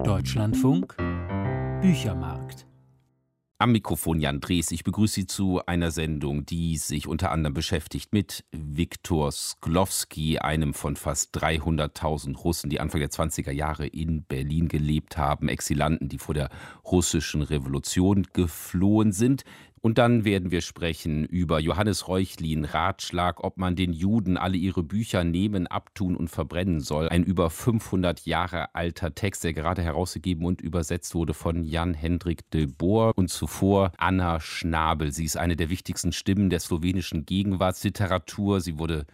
Deutschlandfunk Büchermarkt. Am Mikrofon Jan Drees. Ich begrüße Sie zu einer Sendung, die sich unter anderem beschäftigt mit Viktor Šklovský, einem von fast 300.000 Russen, die Anfang der 20er Jahre in Berlin gelebt haben, Exilanten, die vor der russischen Revolution geflohen sind. Und dann werden wir sprechen über Johannes Reuchlin, Ratschlag, ob man den Juden alle ihre Bücher nehmen, abtun und verbrennen soll. Ein über 500 Jahre alter Text, der gerade herausgegeben und übersetzt wurde von Jan-Hendrik de Boer. Und zuvor Anna Schnabel. Sie ist eine der wichtigsten Stimmen der slowenischen Gegenwartsliteratur. Sie wurde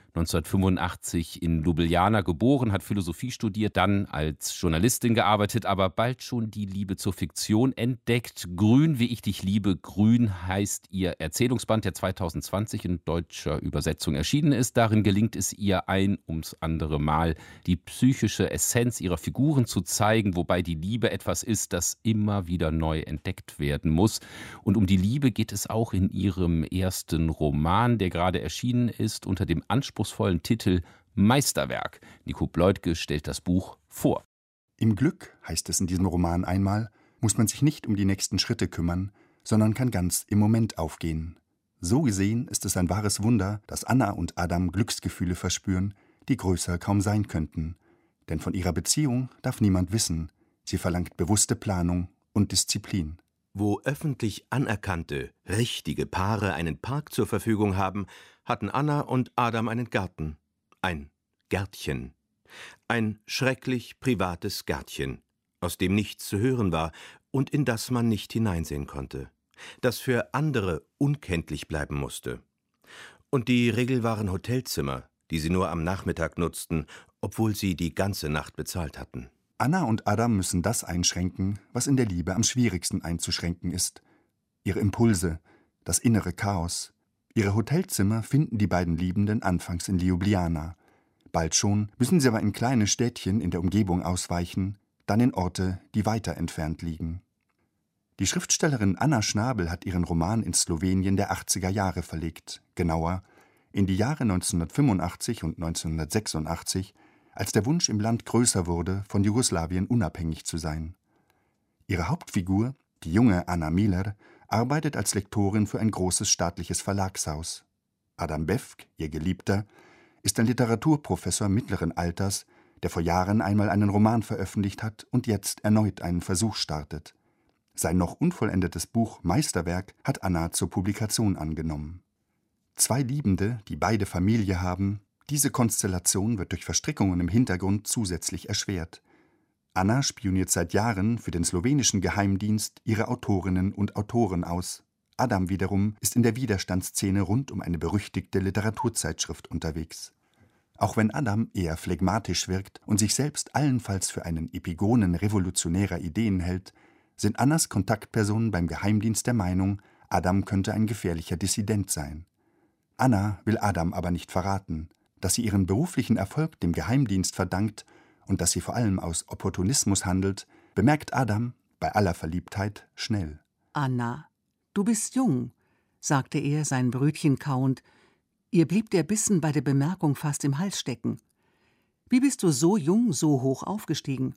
1985 in Ljubljana geboren, hat Philosophie studiert, dann als Journalistin gearbeitet, aber bald schon die Liebe zur Fiktion entdeckt. Grün, wie ich dich liebe, grün heißt ihr Erzählungsband, der 2020 in deutscher Übersetzung erschienen ist. Darin gelingt es ihr ein ums andere Mal, die psychische Essenz ihrer Figuren zu zeigen, wobei die Liebe etwas ist, das immer wieder neu entdeckt werden muss. Und um die Liebe geht es auch in ihrem ersten Roman, der gerade erschienen ist, unter dem anspruchsvollen Titel Meisterwerk. Nico Bleutke stellt das Buch vor. Im Glück, heißt es in diesem Roman einmal, muss man sich nicht um die nächsten Schritte kümmern, sondern kann ganz im Moment aufgehen. So gesehen ist es ein wahres Wunder, dass Anna und Adam Glücksgefühle verspüren, die größer kaum sein könnten. Denn von ihrer Beziehung darf niemand wissen. Sie verlangt bewusste Planung und Disziplin. Wo öffentlich anerkannte, richtige Paare einen Park zur Verfügung haben, hatten Anna und Adam einen Garten. Ein Gärtchen. Ein schrecklich privates Gärtchen, aus dem nichts zu hören war und in das man nicht hineinsehen konnte, das für andere unkenntlich bleiben musste. Und die Regel waren Hotelzimmer, die sie nur am Nachmittag nutzten, obwohl sie die ganze Nacht bezahlt hatten. Anna und Adam müssen das einschränken, was in der Liebe am schwierigsten einzuschränken ist. Ihre Impulse, das innere Chaos. Ihre Hotelzimmer finden die beiden Liebenden anfangs in Ljubljana. Bald schon müssen sie aber in kleine Städtchen in der Umgebung ausweichen, dann in Orte, die weiter entfernt liegen. Die Schriftstellerin Anna Schnabel hat ihren Roman ins Slowenien der 80er Jahre verlegt, genauer in die Jahre 1985 und 1986, als der Wunsch im Land größer wurde, von Jugoslawien unabhängig zu sein. Ihre Hauptfigur, die junge Anna Miller, arbeitet als Lektorin für ein großes staatliches Verlagshaus. Adam Bevk, ihr Geliebter, ist ein Literaturprofessor mittleren Alters, der vor Jahren einmal einen Roman veröffentlicht hat und jetzt erneut einen Versuch startet. Sein noch unvollendetes Buch Meisterwerk hat Anna zur Publikation angenommen. Zwei Liebende, die beide Familie haben, diese Konstellation wird durch Verstrickungen im Hintergrund zusätzlich erschwert. Anna spioniert seit Jahren für den slowenischen Geheimdienst ihre Autorinnen und Autoren aus. Adam wiederum ist in der Widerstandsszene rund um eine berüchtigte Literaturzeitschrift unterwegs. Auch wenn Adam eher phlegmatisch wirkt und sich selbst allenfalls für einen Epigonen revolutionärer Ideen hält, sind Annas Kontaktpersonen beim Geheimdienst der Meinung, Adam könnte ein gefährlicher Dissident sein. Anna will Adam aber nicht verraten. Dass sie ihren beruflichen Erfolg dem Geheimdienst verdankt und dass sie vor allem aus Opportunismus handelt, bemerkt Adam, bei aller Verliebtheit, schnell. »Anna, du bist jung«, sagte er, sein Brötchen kauend. Ihr blieb der Bissen bei der Bemerkung fast im Hals stecken. »Wie bist du so jung, so hoch aufgestiegen?«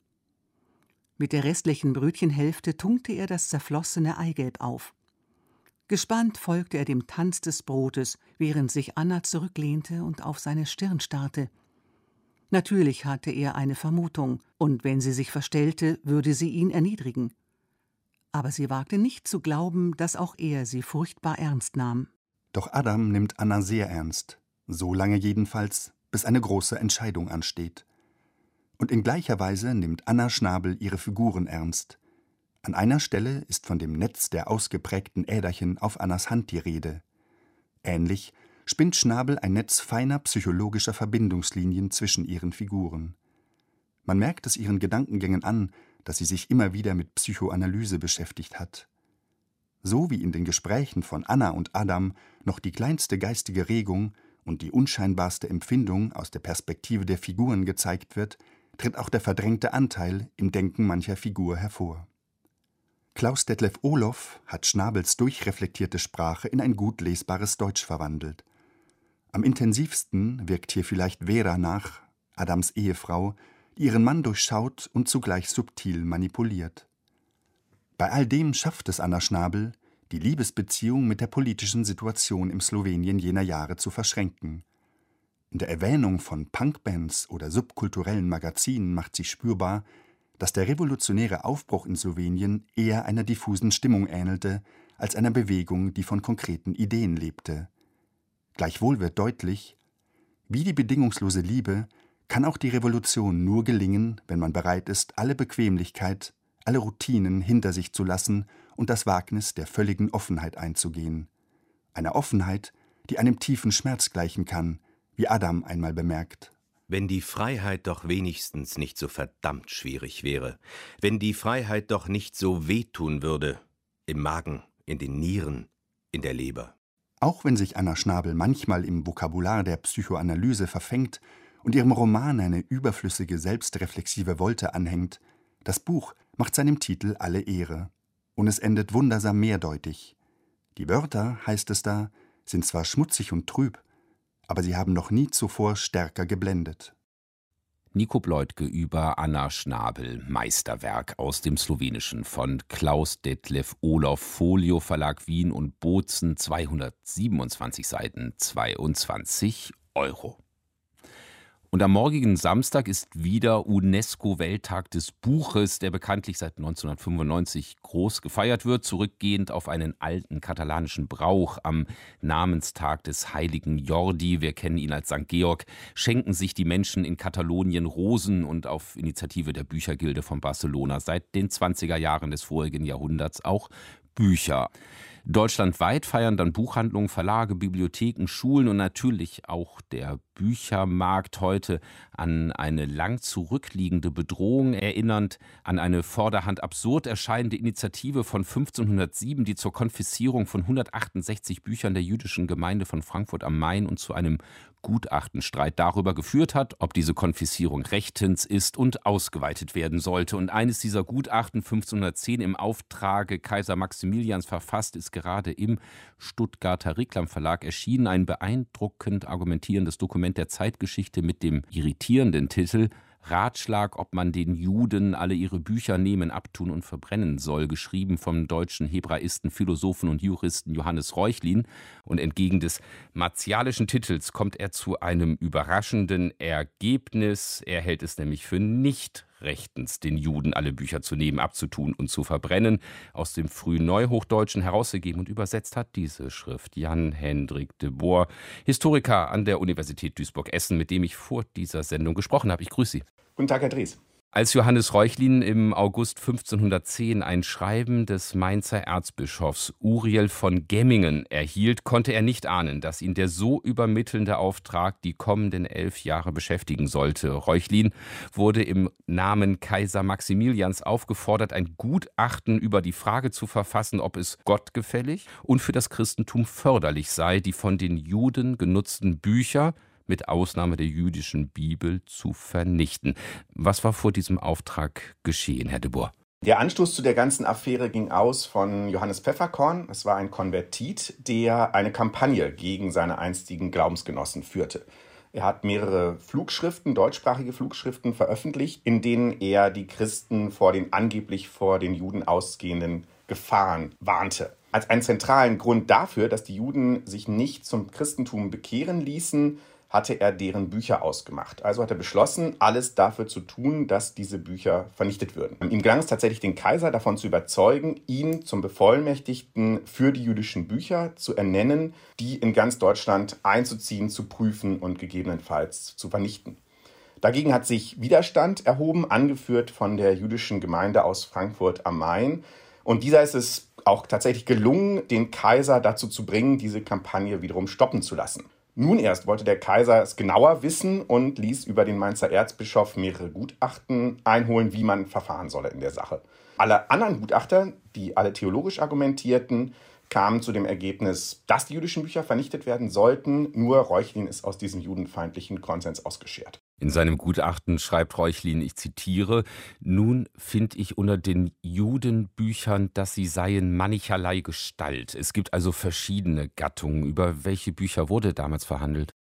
Mit der restlichen Brötchenhälfte tunkte er das zerflossene Eigelb auf. Gespannt folgte er dem Tanz des Brotes, während sich Anna zurücklehnte und auf seine Stirn starrte. Natürlich hatte er eine Vermutung, und wenn sie sich verstellte, würde sie ihn erniedrigen. Aber sie wagte nicht zu glauben, dass auch er sie furchtbar ernst nahm. Doch Adam nimmt Anna sehr ernst, so lange jedenfalls, bis eine große Entscheidung ansteht. Und in gleicher Weise nimmt Anna Schnabel ihre Figuren ernst. An einer Stelle ist von dem Netz der ausgeprägten Äderchen auf Annas Hand die Rede. Ähnlich spinnt Schnabel ein Netz feiner psychologischer Verbindungslinien zwischen ihren Figuren. Man merkt es ihren Gedankengängen an, dass sie sich immer wieder mit Psychoanalyse beschäftigt hat. So wie in den Gesprächen von Anna und Adam noch die kleinste geistige Regung und die unscheinbarste Empfindung aus der Perspektive der Figuren gezeigt wird, tritt auch der verdrängte Anteil im Denken mancher Figur hervor. Klaus Detlef Ohloff hat Schnabels durchreflektierte Sprache in ein gut lesbares Deutsch verwandelt. Am intensivsten wirkt hier vielleicht Vera nach, Adams Ehefrau, die ihren Mann durchschaut und zugleich subtil manipuliert. Bei all dem schafft es Anna Schnabel, die Liebesbeziehung mit der politischen Situation im Slowenien jener Jahre zu verschränken. In der Erwähnung von Punkbands oder subkulturellen Magazinen macht sie spürbar, dass der revolutionäre Aufbruch in Slowenien eher einer diffusen Stimmung ähnelte, als einer Bewegung, die von konkreten Ideen lebte. Gleichwohl wird deutlich, wie die bedingungslose Liebe kann auch die Revolution nur gelingen, wenn man bereit ist, alle Bequemlichkeit, alle Routinen hinter sich zu lassen und das Wagnis der völligen Offenheit einzugehen. Einer Offenheit, die einem tiefen Schmerz gleichen kann, wie Adam einmal bemerkt. Wenn die Freiheit doch wenigstens nicht so verdammt schwierig wäre, wenn die Freiheit doch nicht so wehtun würde, im Magen, in den Nieren, in der Leber. Auch wenn sich Anna Schnabel manchmal im Vokabular der Psychoanalyse verfängt und ihrem Roman eine überflüssige, selbstreflexive Wolte anhängt, das Buch macht seinem Titel alle Ehre. Und es endet wundersam mehrdeutig. Die Wörter, heißt es da, sind zwar schmutzig und trüb, aber sie haben noch nie zuvor stärker geblendet. Nico Bleutke über Anna Schnabel, Meisterwerk aus dem Slowenischen von Klaus Detlev Olof, Folio Verlag Wien und Bozen, 227 Seiten, 22 €. Und am morgigen Samstag ist wieder UNESCO-Welttag des Buches, der bekanntlich seit 1995 groß gefeiert wird, zurückgehend auf einen alten katalanischen Brauch. Am Namenstag des heiligen Jordi, wir kennen ihn als St. Georg, schenken sich die Menschen in Katalonien Rosen und auf Initiative der Büchergilde von Barcelona seit den 20er Jahren des vorigen Jahrhunderts auch Bücher. Deutschlandweit feiern dann Buchhandlungen, Verlage, Bibliotheken, Schulen und natürlich auch der Büchermarkt heute an eine lang zurückliegende Bedrohung erinnernd, an eine vorderhand absurd erscheinende Initiative von 1507, die zur Konfiszierung von 168 Büchern der jüdischen Gemeinde von Frankfurt am Main und zu einem Gutachtenstreit darüber geführt hat, ob diese Konfiszierung rechtens ist und ausgeweitet werden sollte. Und eines dieser Gutachten, 1510 im Auftrage Kaiser Maximilians verfasst, ist gerade im Stuttgarter Reklam Verlag erschienen. Ein beeindruckend argumentierendes Dokument der Zeitgeschichte mit dem irritierenden Titel Ratschlag, ob man den Juden alle ihre Bücher nehmen, abtun und verbrennen soll, geschrieben vom deutschen Hebraisten, Philosophen und Juristen Johannes Reuchlin. Und entgegen des martialischen Titels kommt er zu einem überraschenden Ergebnis. Er hält es nämlich für nicht rechtens, den Juden alle Bücher zu nehmen, abzutun und zu verbrennen. Aus dem frühen Neuhochdeutschen herausgegeben und übersetzt hat diese Schrift Jan-Hendrik de Boer, Historiker an der Universität Duisburg-Essen, mit dem ich vor dieser Sendung gesprochen habe. Ich grüße Sie. Guten Tag, Herr Dries. Als Johannes Reuchlin im August 1510 ein Schreiben des Mainzer Erzbischofs Uriel von Gemmingen erhielt, konnte er nicht ahnen, dass ihn der so übermittelnde Auftrag die kommenden 11 Jahre beschäftigen sollte. Reuchlin wurde im Namen Kaiser Maximilians aufgefordert, ein Gutachten über die Frage zu verfassen, ob es gottgefällig und für das Christentum förderlich sei, die von den Juden genutzten Bücher mit Ausnahme der jüdischen Bibel zu vernichten. Was war vor diesem Auftrag geschehen, Herr de Boer? Der Anstoß zu der ganzen Affäre ging aus von Johannes Pfefferkorn. Es war ein Konvertit, der eine Kampagne gegen seine einstigen Glaubensgenossen führte. Er hat mehrere Flugschriften, deutschsprachige Flugschriften veröffentlicht, in denen er die Christen angeblich vor den Juden ausgehenden Gefahren warnte. Als einen zentralen Grund dafür, dass die Juden sich nicht zum Christentum bekehren ließen, hatte er deren Bücher ausgemacht. Also hat er beschlossen, alles dafür zu tun, dass diese Bücher vernichtet würden. Ihm gelang es tatsächlich, den Kaiser davon zu überzeugen, ihn zum Bevollmächtigten für die jüdischen Bücher zu ernennen, die in ganz Deutschland einzuziehen, zu prüfen und gegebenenfalls zu vernichten. Dagegen hat sich Widerstand erhoben, angeführt von der jüdischen Gemeinde aus Frankfurt am Main. Und dieser ist es auch tatsächlich gelungen, den Kaiser dazu zu bringen, diese Kampagne wiederum stoppen zu lassen. Nun erst wollte der Kaiser es genauer wissen und ließ über den Mainzer Erzbischof mehrere Gutachten einholen, wie man verfahren solle in der Sache. Alle anderen Gutachter, die alle theologisch argumentierten, kamen zu dem Ergebnis, dass die jüdischen Bücher vernichtet werden sollten. Nur Reuchlin ist aus diesem judenfeindlichen Konsens ausgeschert. In seinem Gutachten schreibt Reuchlin, ich zitiere, nun find ich unter den Judenbüchern, dass sie seien mancherlei Gestalt. Es gibt also verschiedene Gattungen. Über welche Bücher wurde damals verhandelt?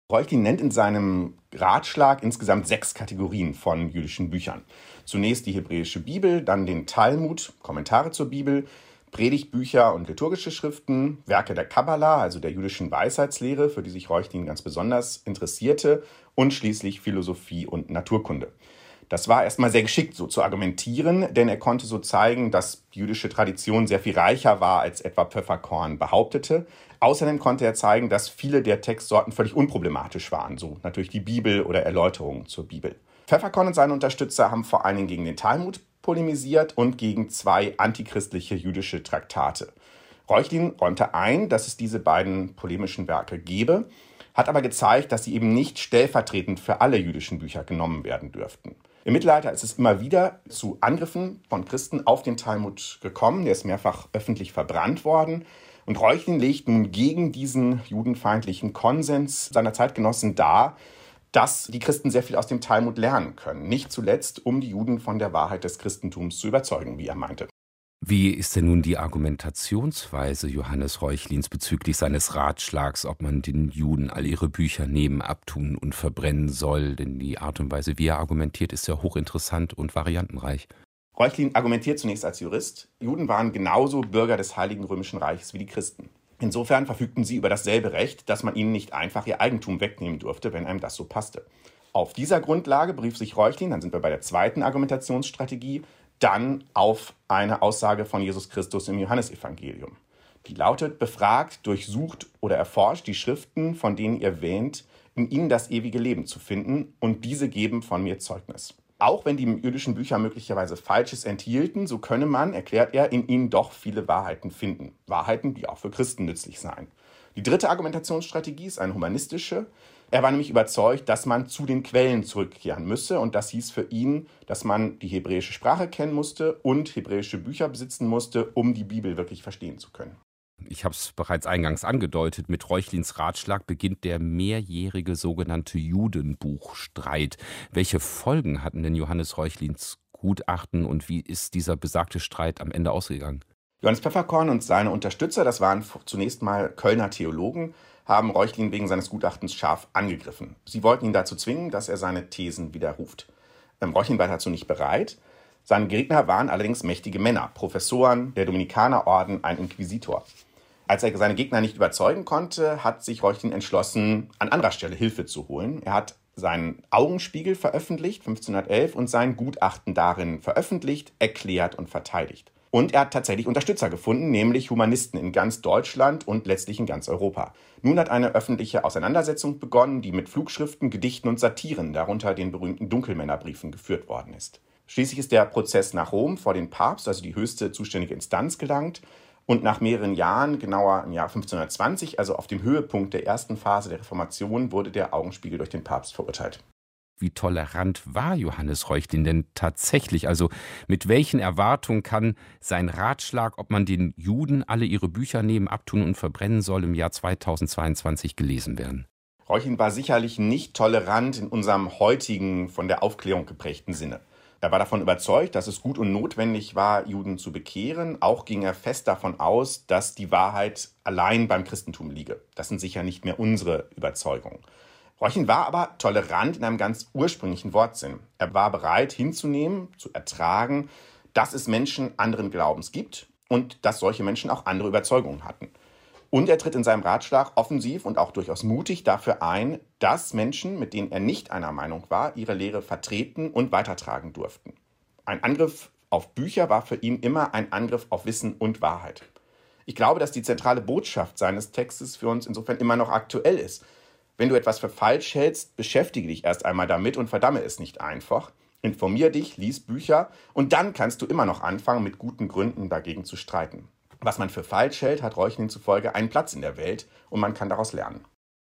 Reuchlin nennt in seinem Ratschlag insgesamt 6 Kategorien von jüdischen Büchern. Zunächst die hebräische Bibel, dann den Talmud, Kommentare zur Bibel, Predigtbücher und liturgische Schriften, Werke der Kabbala, also der jüdischen Weisheitslehre, für die sich Reuchlin ganz besonders interessierte, und schließlich Philosophie und Naturkunde. Das war erstmal sehr geschickt, so zu argumentieren, denn er konnte so zeigen, dass die jüdische Tradition sehr viel reicher war, als etwa Pfefferkorn behauptete. Außerdem konnte er zeigen, dass viele der Textsorten völlig unproblematisch waren, so natürlich die Bibel oder Erläuterungen zur Bibel. Pfefferkorn und seine Unterstützer haben vor allen Dingen gegen den Talmud polemisiert und gegen 2 antichristliche jüdische Traktate. Reuchlin räumte ein, dass es diese beiden polemischen Werke gebe, hat aber gezeigt, dass sie eben nicht stellvertretend für alle jüdischen Bücher genommen werden dürften. Im Mittelalter ist es immer wieder zu Angriffen von Christen auf den Talmud gekommen. Der ist mehrfach öffentlich verbrannt worden. Und Reuchlin legt nun gegen diesen judenfeindlichen Konsens seiner Zeitgenossen dar, dass die Christen sehr viel aus dem Talmud lernen können. Nicht zuletzt, um die Juden von der Wahrheit des Christentums zu überzeugen, wie er meinte. Wie ist denn nun die Argumentationsweise Johannes Reuchlins bezüglich seines Ratschlags, ob man den Juden all ihre Bücher nehmen, abtun und verbrennen soll? Denn die Art und Weise, wie er argumentiert, ist ja hochinteressant und variantenreich. Reuchlin argumentiert zunächst als Jurist. Juden waren genauso Bürger des Heiligen Römischen Reiches wie die Christen. Insofern verfügten sie über dasselbe Recht, dass man ihnen nicht einfach ihr Eigentum wegnehmen durfte, wenn einem das so passte. Auf dieser Grundlage berief sich Reuchlin, dann sind wir bei der zweiten Argumentationsstrategie, dann auf eine Aussage von Jesus Christus im Johannesevangelium. Die lautet: Befragt, durchsucht oder erforscht die Schriften, von denen ihr wähnt, in ihnen das ewige Leben zu finden, und diese geben von mir Zeugnis. Auch wenn die jüdischen Bücher möglicherweise Falsches enthielten, so könne man, erklärt er, in ihnen doch viele Wahrheiten finden. Wahrheiten, die auch für Christen nützlich seien. Die dritte Argumentationsstrategie ist eine humanistische. Er war nämlich überzeugt, dass man zu den Quellen zurückkehren müsse, und das hieß für ihn, dass man die hebräische Sprache kennen musste und hebräische Bücher besitzen musste, um die Bibel wirklich verstehen zu können. Ich habe es bereits eingangs angedeutet, mit Reuchlins Ratschlag beginnt der mehrjährige sogenannte Judenbuchstreit. Welche Folgen hatten denn Johannes Reuchlins Gutachten und wie ist dieser besagte Streit am Ende ausgegangen? Johannes Pfefferkorn und seine Unterstützer, das waren zunächst mal Kölner Theologen, haben Reuchlin wegen seines Gutachtens scharf angegriffen. Sie wollten ihn dazu zwingen, dass er seine Thesen widerruft. Reuchlin war dazu nicht bereit. Seine Gegner waren allerdings mächtige Männer, Professoren, der Dominikanerorden, ein Inquisitor. Als er seine Gegner nicht überzeugen konnte, hat sich Reuchlin entschlossen, an anderer Stelle Hilfe zu holen. Er hat seinen Augenspiegel veröffentlicht, 1511, und sein Gutachten darin veröffentlicht, erklärt und verteidigt. Und er hat tatsächlich Unterstützer gefunden, nämlich Humanisten in ganz Deutschland und letztlich in ganz Europa. Nun hat eine öffentliche Auseinandersetzung begonnen, die mit Flugschriften, Gedichten und Satiren, darunter den berühmten Dunkelmännerbriefen, geführt worden ist. Schließlich ist der Prozess nach Rom vor den Papst, also die höchste zuständige Instanz, gelangt. Und nach mehreren Jahren, genauer im Jahr 1520, also auf dem Höhepunkt der ersten Phase der Reformation, wurde der Augenspiegel durch den Papst verurteilt. Wie tolerant war Johannes Reuchlin denn tatsächlich? Also mit welchen Erwartungen kann sein Ratschlag, ob man den Juden alle ihre Bücher nehmen, abtun und verbrennen soll, im Jahr 2022 gelesen werden? Reuchlin war sicherlich nicht tolerant in unserem heutigen, von der Aufklärung geprägten Sinne. Er war davon überzeugt, dass es gut und notwendig war, Juden zu bekehren. Auch ging er fest davon aus, dass die Wahrheit allein beim Christentum liege. Das sind sicher nicht mehr unsere Überzeugungen. Reuchlin war aber tolerant in einem ganz ursprünglichen Wortsinn. Er war bereit hinzunehmen, zu ertragen, dass es Menschen anderen Glaubens gibt und dass solche Menschen auch andere Überzeugungen hatten. Und er tritt in seinem Ratschlag offensiv und auch durchaus mutig dafür ein, dass Menschen, mit denen er nicht einer Meinung war, ihre Lehre vertreten und weitertragen durften. Ein Angriff auf Bücher war für ihn immer ein Angriff auf Wissen und Wahrheit. Ich glaube, dass die zentrale Botschaft seines Textes für uns insofern immer noch aktuell ist. Wenn du etwas für falsch hältst, beschäftige dich erst einmal damit und verdamme es nicht einfach. Informier dich, lies Bücher und dann kannst du immer noch anfangen, mit guten Gründen dagegen zu streiten. Was man für falsch hält, hat Reuchlin zufolge einen Platz in der Welt und man kann daraus lernen.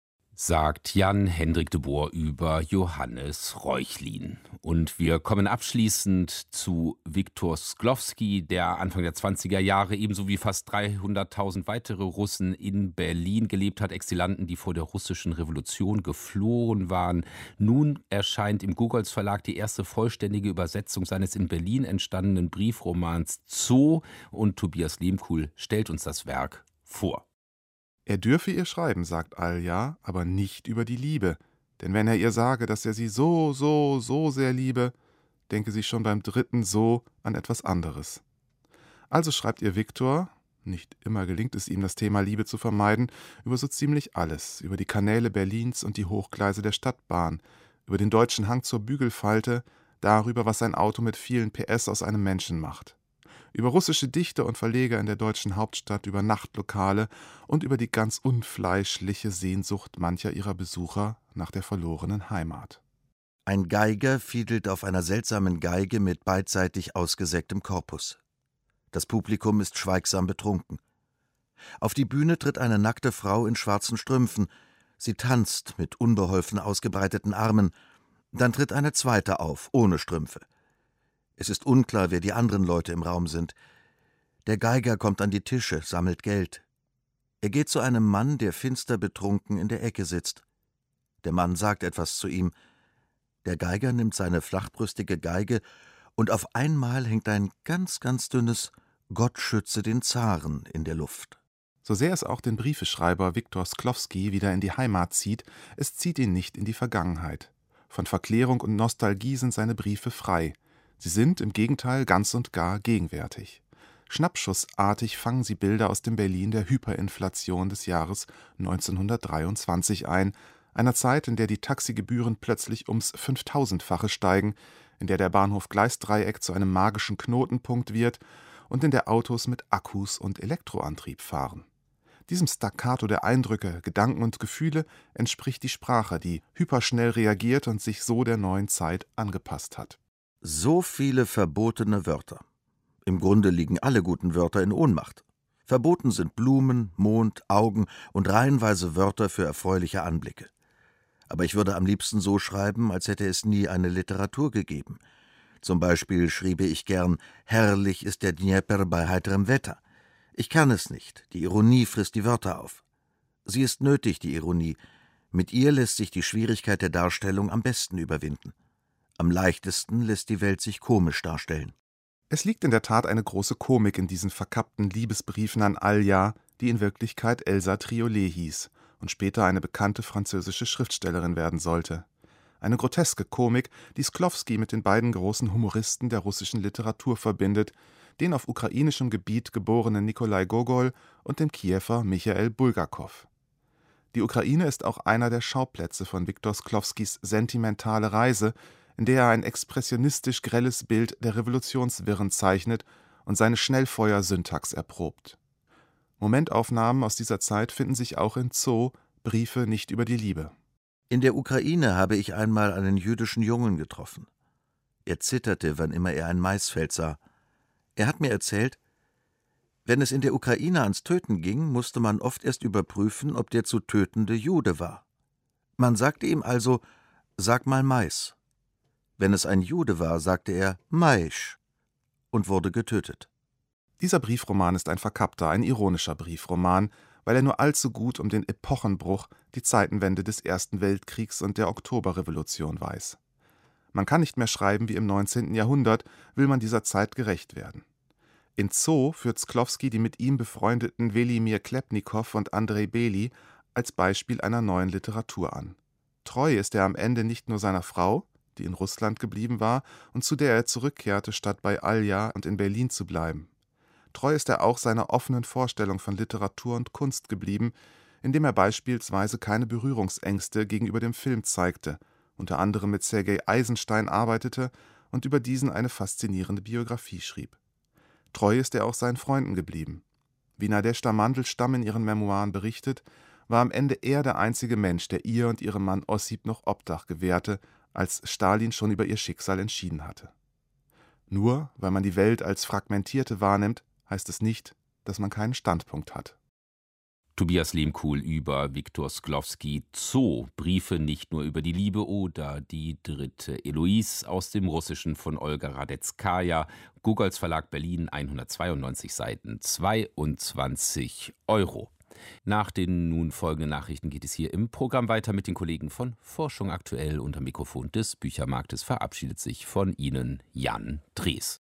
Sagt Jan-Hendrik de Boer über Johannes Reuchlin. Und wir kommen abschließend zu Wiktor Szklowski, der Anfang der 20er Jahre ebenso wie fast 300.000 weitere Russen in Berlin gelebt hat, Exilanten, die vor der russischen Revolution geflohen waren. Nun erscheint im Gogols Verlag die erste vollständige Übersetzung seines in Berlin entstandenen Briefromans Zoo und Tobias Lehmkuhl stellt uns das Werk vor. Er dürfe ihr schreiben, sagt Alja, aber nicht über die Liebe, denn wenn er ihr sage, dass er sie so sehr liebe, denke sie schon beim dritten So an etwas anderes. Also schreibt ihr Viktor, nicht immer gelingt es ihm, das Thema Liebe zu vermeiden, über so ziemlich alles, über die Kanäle Berlins und die Hochgleise der Stadtbahn, über den deutschen Hang zur Bügelfalte, darüber, was ein Auto mit vielen PS aus einem Menschen macht. Über russische Dichter und Verleger in der deutschen Hauptstadt, über Nachtlokale und über die ganz unfleischliche Sehnsucht mancher ihrer Besucher nach der verlorenen Heimat. Ein Geiger fiedelt auf einer seltsamen Geige mit beidseitig ausgesägtem Korpus. Das Publikum ist schweigsam betrunken. Auf die Bühne tritt eine nackte Frau in schwarzen Strümpfen. Sie tanzt mit unbeholfen ausgebreiteten Armen. Dann tritt eine zweite auf, ohne Strümpfe. Es ist unklar, wer die anderen Leute im Raum sind. Der Geiger kommt an die Tische, sammelt Geld. Er geht zu einem Mann, der finster betrunken in der Ecke sitzt. Der Mann sagt etwas zu ihm. Der Geiger nimmt seine flachbrüstige Geige und auf einmal hängt ein ganz dünnes »Gott schütze den Zaren« in der Luft. So sehr es auch den Briefeschreiber Viktor Sklowski wieder in die Heimat zieht, es zieht ihn nicht in die Vergangenheit. Von Verklärung und Nostalgie sind seine Briefe frei. Sie sind im Gegenteil ganz und gar gegenwärtig. Schnappschussartig fangen sie Bilder aus dem Berlin der Hyperinflation des Jahres 1923 ein, einer Zeit, in der die Taxigebühren plötzlich ums 5000-fache steigen, in der der Bahnhof Gleisdreieck zu einem magischen Knotenpunkt wird und in der Autos mit Akkus und Elektroantrieb fahren. Diesem Staccato der Eindrücke, Gedanken und Gefühle entspricht die Sprache, die hyperschnell reagiert und sich so der neuen Zeit angepasst hat. So viele verbotene Wörter. Im Grunde liegen alle guten Wörter in Ohnmacht. Verboten sind Blumen, Mond, Augen und reihenweise Wörter für erfreuliche Anblicke. Aber ich würde am liebsten so schreiben, als hätte es nie eine Literatur gegeben. Zum Beispiel schriebe ich gern, herrlich ist der Dnieper bei heiterem Wetter. Ich kann es nicht, die Ironie frisst die Wörter auf. Sie ist nötig, die Ironie. Mit ihr lässt sich die Schwierigkeit der Darstellung am besten überwinden. Am leichtesten lässt die Welt sich komisch darstellen. Es liegt in der Tat eine große Komik in diesen verkappten Liebesbriefen an Alja, die in Wirklichkeit Elsa Triolet hieß und später eine bekannte französische Schriftstellerin werden sollte. Eine groteske Komik, die Sklowski mit den beiden großen Humoristen der russischen Literatur verbindet, den auf ukrainischem Gebiet geborenen Nikolai Gogol und dem Kiewer Michael Bulgakow. Die Ukraine ist auch einer der Schauplätze von Viktor Sklowskis Sentimentale Reise, in der er ein expressionistisch grelles Bild der Revolutionswirren zeichnet und seine Schnellfeuer-Syntax erprobt. Momentaufnahmen aus dieser Zeit finden sich auch in Zoo, Briefe nicht über die Liebe. In der Ukraine habe ich einmal einen jüdischen Jungen getroffen. Er zitterte, wann immer er ein Maisfeld sah. Er hat mir erzählt, wenn es in der Ukraine ans Töten ging, musste man oft erst überprüfen, ob der zu tötende Jude war. Man sagte ihm also, sag mal Mais. Wenn es ein Jude war, sagte er Maisch und wurde getötet. Dieser Briefroman ist ein verkappter, ein ironischer Briefroman, weil er nur allzu gut um den Epochenbruch, die Zeitenwende des Ersten Weltkriegs und der Oktoberrevolution weiß. Man kann nicht mehr schreiben wie im 19. Jahrhundert, will man dieser Zeit gerecht werden. In Zoo führt Sklowski die mit ihm befreundeten Welimir Klepnikow und Andrei Bely als Beispiel einer neuen Literatur an. Treu ist er am Ende nicht nur seiner Frau, die in Russland geblieben war und zu der er zurückkehrte, statt bei Alja und in Berlin zu bleiben. Treu ist er auch seiner offenen Vorstellung von Literatur und Kunst geblieben, indem er beispielsweise keine Berührungsängste gegenüber dem Film zeigte, unter anderem mit Sergei Eisenstein arbeitete und über diesen eine faszinierende Biografie schrieb. Treu ist er auch seinen Freunden geblieben. Wie Nadezhda Mandelstam in ihren Memoiren berichtet, war am Ende er der einzige Mensch, der ihr und ihrem Mann Ossip noch Obdach gewährte, als Stalin schon über ihr Schicksal entschieden hatte. Nur weil man die Welt als fragmentierte wahrnimmt, heißt es nicht, dass man keinen Standpunkt hat. Tobias Lehmkuhl über Viktor Sklowski, Zoo, Briefe nicht nur über die Liebe oder die dritte Eloise aus dem Russischen von Olga Radetzkaja, Gogols Verlag Berlin, 192 Seiten, 22 €. Nach den nun folgenden Nachrichten geht es hier im Programm weiter mit den Kollegen von Forschung aktuell. Unter Mikrofon des Büchermarktes verabschiedet sich von Ihnen Jan Drees.